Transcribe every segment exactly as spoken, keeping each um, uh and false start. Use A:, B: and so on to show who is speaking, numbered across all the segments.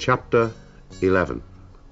A: Chapter eleven.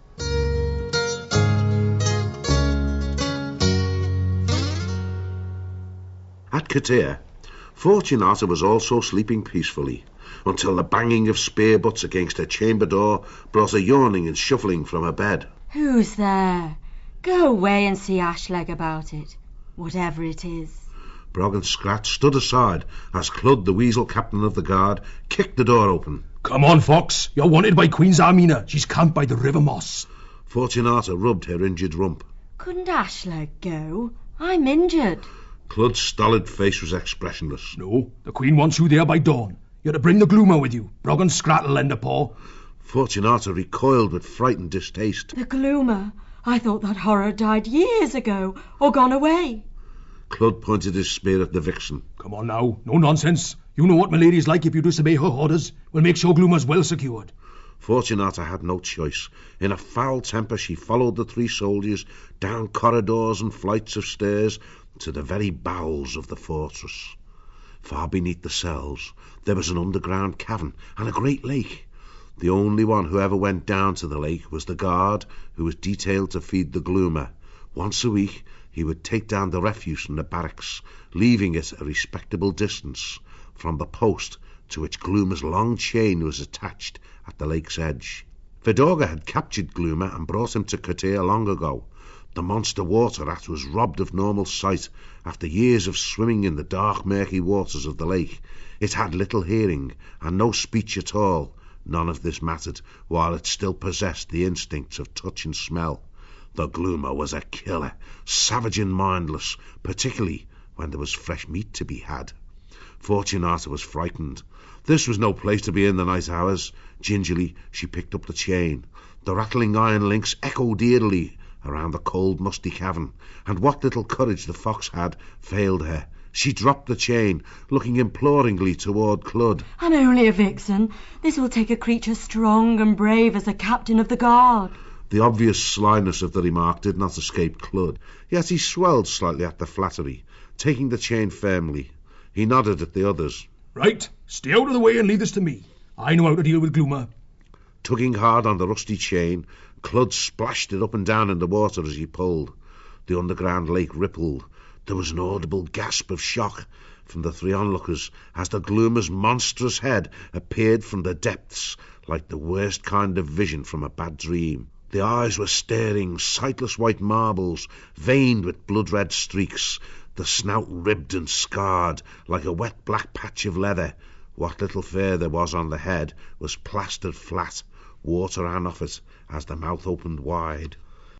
A: At Katir, Fortunata was also sleeping peacefully, until the banging of spear butts against her chamber door brought a yawning and shuffling from her bed.
B: Who's there? Go away and see Ashleg about it, whatever it is.
A: Brog and Scrat stood aside as Clud, the weasel captain of the guard, kicked the door open.
C: Come on, Fox. You're wanted by Queen Zarmina. She's camped by the River Moss.
A: Fortunata rubbed her injured rump.
B: Couldn't Ashleg go? I'm injured.
A: Clud's stolid face was expressionless.
C: No, the Queen wants you there by dawn. You're to bring the Gloomer with you. Brog and Scrat will lend a paw.
A: Fortunata recoiled with frightened distaste.
B: The Gloomer? I thought that horror died years ago, or gone away.
A: Clud pointed his spear at the vixen.
C: Come on now, no nonsense. You know what my lady's like if you disobey her orders. We'll make sure Gloomer's well secured.
A: Fortunata had no choice. In a foul temper she followed the three soldiers down corridors and flights of stairs to the very bowels of the fortress. Far beneath the cells there was an underground cavern and a great lake. The only one who ever went down to the lake was the guard who was detailed to feed the Gloomer. Once a week he would take down the refuse from the barracks, leaving it a respectable distance from the post to which Gloomer's long chain was attached at the lake's edge. Vidorga had captured Gloomer and brought him to Katir long ago. The monster water rat was robbed of normal sight after years of swimming in the dark, murky waters of the lake. It had little hearing and no speech at all. None of this mattered while it still possessed the instincts of touch and smell. The Gloomer was a killer, savage and mindless, particularly when there was fresh meat to be had. Fortunata was frightened. This was no place to be in the night hours. Gingerly she picked up the chain. The rattling iron links echoed eerily around the cold, musty cavern, and what little courage the fox had failed her. She dropped the chain, looking imploringly toward Clud.
B: I'm only a vixen. This will take a creature strong and brave as the captain of the guard.
A: The obvious slyness of the remark did not escape Clud, yet he swelled slightly at the flattery, taking the chain firmly. He nodded at the others.
C: Right, stay out of the way and leave this to me. I know how to deal with Gloomer.
A: Tugging hard on the rusty chain, Clud splashed it up and down in the water as he pulled. The underground lake rippled. There was an audible gasp of shock from the three onlookers as the Gloomer's monstrous head appeared from the depths like the worst kind of vision from a bad dream. The eyes were staring, sightless white marbles, veined with blood-red streaks, the snout ribbed and scarred like a wet black patch of leather. What little fur there was on the head was plastered flat. Water ran off it as the mouth opened wide.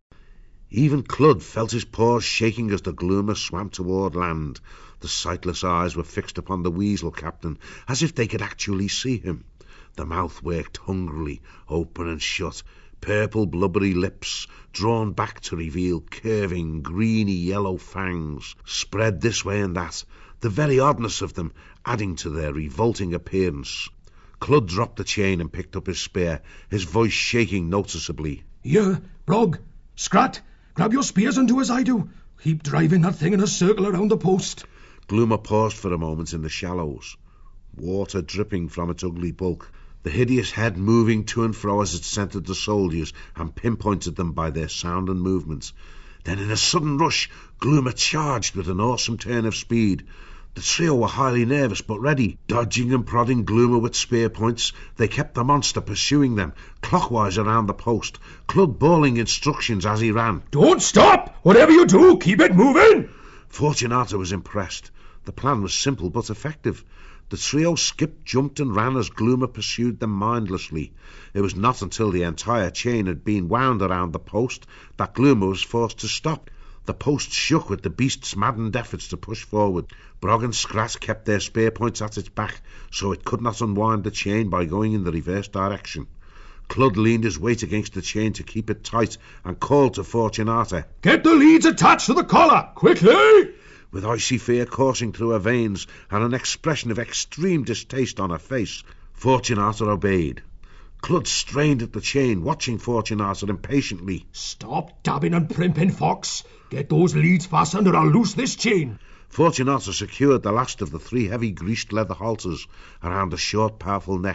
A: Even Clud felt his paws shaking as the Gloomer swam toward land. The sightless eyes were fixed upon the weasel captain, as if they could actually see him. The mouth worked hungrily, open and shut, purple blubbery lips drawn back to reveal curving greeny yellow fangs, spread this way and that, the very oddness of them adding to their revolting appearance. Clud dropped the chain and picked up his spear, his voice shaking noticeably.
C: Here, Brog, Scrat, grab your spears and do as I do. Keep driving that thing in a circle around the post.
A: Gloomer paused for a moment in the shallows, water dripping from its ugly bulk, the hideous head moving to and fro as it scented the soldiers and pinpointed them by their sound and movements. Then in a sudden rush, Gloomer charged with an awesome turn of speed. The trio were highly nervous but ready. Dodging and prodding Gloomer with spear points, they kept the monster pursuing them, clockwise around the post, Clud bawling instructions as he ran.
C: Don't stop! Whatever you do, keep it moving!
A: Fortunata was impressed. The plan was simple but effective. The trio skipped, jumped and ran as Gloomer pursued them mindlessly. It was not until the entire chain had been wound around the post that Gloomer was forced to stop. The post shook with the beast's maddened efforts to push forward. Brog and Scrat kept their spear points at its back, so it could not unwind the chain by going in the reverse direction. Clud leaned his weight against the chain to keep it tight and called to Fortunata.
C: Get the leads attached to the collar, quickly!
A: With icy fear coursing through her veins and an expression of extreme distaste on her face, Fortunata obeyed. Clud strained at the chain, watching Fortunata impatiently.
C: Stop dabbing and primping, Fox. Get those leads fastened or I'll loose this chain.
A: Fortunata secured the last of the three heavy greased leather halters around the short, powerful neck,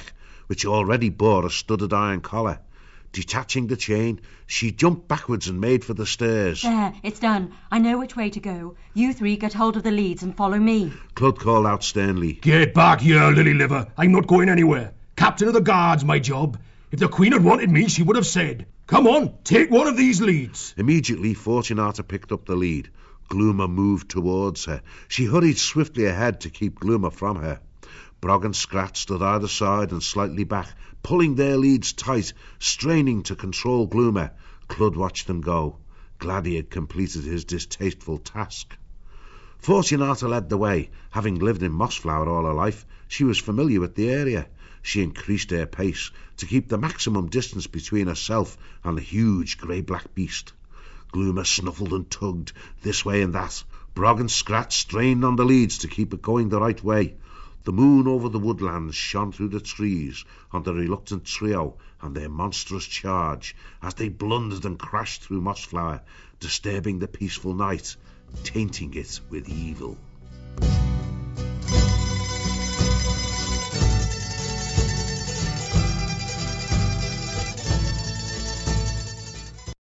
A: which already bore a studded iron collar. Detaching the chain, she jumped backwards and made for the stairs.
B: There, it's done. I know which way to go. You three get hold of the leads and follow me.
A: Clud called out sternly.
C: Get back here, lily liver. I'm not going anywhere. Captain of the guard's my job. If the Queen had wanted me, she would have said, "Come on, take one of these leads."
A: Immediately, Fortunata picked up the lead. Gloomer moved towards her. She hurried swiftly ahead to keep Gloomer from her. Brog and Scrat stood either side and slightly back, pulling their leads tight, straining to control Gloomer. Clud watched them go, glad he had completed his distasteful task. Fortunata led the way. Having lived in Mossflower all her life, she was familiar with the area. She increased her pace to keep the maximum distance between herself and the huge grey-black beast. Gloomer snuffled and tugged this way and that. Brog and Scrat strained on the leads to keep it going the right way. The moon over the woodlands shone through the trees on the reluctant trio and their monstrous charge as they blundered and crashed through Mossflower, disturbing the peaceful night, tainting it with evil.